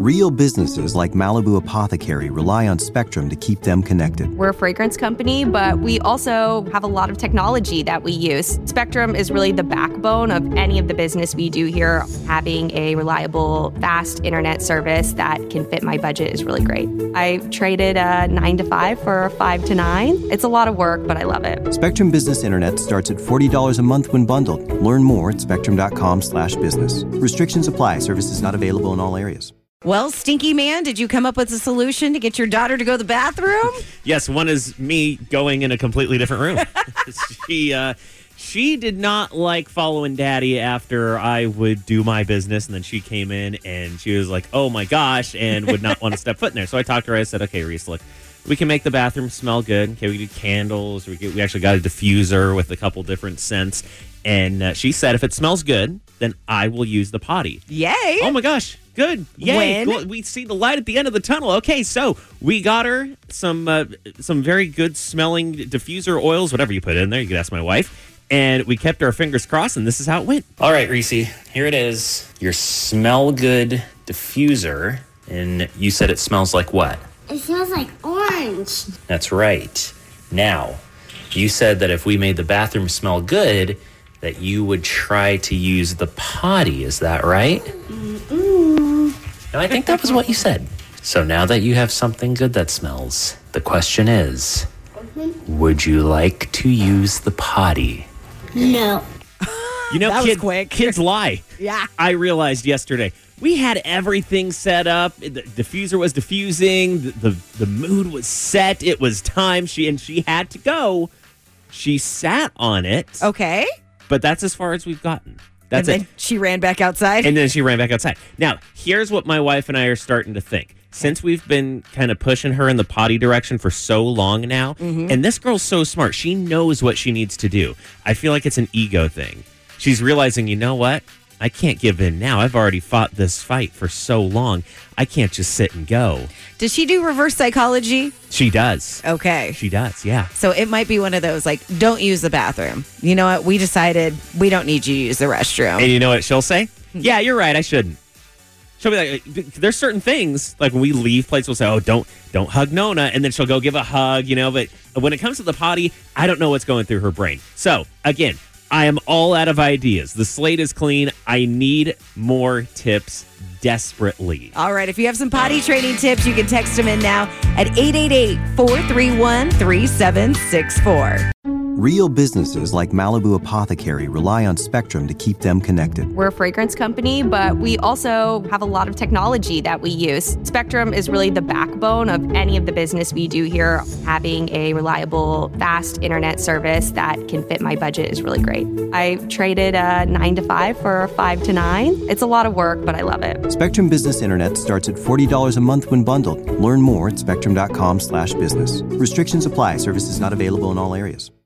Real businesses like Malibu Apothecary rely on Spectrum to keep them connected. We're a fragrance company, but we also have a lot of technology that we use. Spectrum is really the backbone of any of the business we do here. Having a reliable, fast internet service that can fit my budget is really great. I traded a 9 to 5 for a 5 to 9. It's a lot of work, but I love it. Spectrum Business Internet starts at $40 a month when bundled. Learn more at spectrum.com/business. Restrictions apply. Services not available in all areas. Well, Stinky Man, did you come up with a solution to get your daughter to go to the bathroom? Yes, one is me going in a completely different room. She did not like following Daddy after I would do my business, and then she came in and she was like, oh my gosh, and would not want to step foot in there. So I talked to her. I said, okay, Reese, look, we can make the bathroom smell good. Okay, we do candles. We actually got a diffuser with a couple different scents. And she said, if it smells good, then I will use the potty. Yay. Oh my gosh. Good. Yay. When? Cool. We see the light at the end of the tunnel. Okay, so we got her some very good smelling diffuser oils, whatever you put in there. You could ask my wife. And we kept our fingers crossed, and this is how it went. All right, Reese, here it is. Your smell good diffuser. And you said it smells like what? It smells like orange. That's right. Now, you said that if we made the bathroom smell good, that you would try to use the potty. Is that right? No, I think that was what you said. So now that you have something good that smells, the question is, would you like to use the potty? No. You know, That was quick. Kids lie. Yeah. I realized yesterday. We had everything set up. The diffuser was diffusing. The mood was set. It was time. She had to go. She sat on it. Okay. But that's as far as we've gotten. That's and it. then she ran back outside. And then she ran back outside. Now, here's what my wife and I are starting to think. Since we've been kind of pushing her in the potty direction for so long now, and this girl's so smart, she knows what she needs to do. I feel like it's an ego thing. She's realizing, you know what? I can't give in now. I've already fought this fight for so long. I can't just sit and go. Does she do reverse psychology? She does. Okay. She does, yeah. So it might be one of those, like, don't use the bathroom. You know what? We decided we don't need you to use the restroom. And you know what she'll say? Yeah, you're right. I shouldn't. She'll be like, there's certain things, like when we leave places, we'll say, oh, don't hug Nona. And then she'll go give a hug, you know. But when it comes to the potty, I don't know what's going through her brain. So, again, I am all out of ideas. The slate is clean. I need more tips desperately. All right. If you have some potty training tips, you can text them in now at 888-431-3764. Real businesses like Malibu Apothecary rely on Spectrum to keep them connected. We're a fragrance company, but we also have a lot of technology that we use. Spectrum is really the backbone of any of the business we do here. Having a reliable, fast internet service that can fit my budget is really great. I traded a 9 to 5 for a 5 to 9. It's a lot of work, but I love it. Spectrum Business Internet starts at $40 a month when bundled. Learn more at spectrum.com/business. Restrictions apply. Services not available in all areas.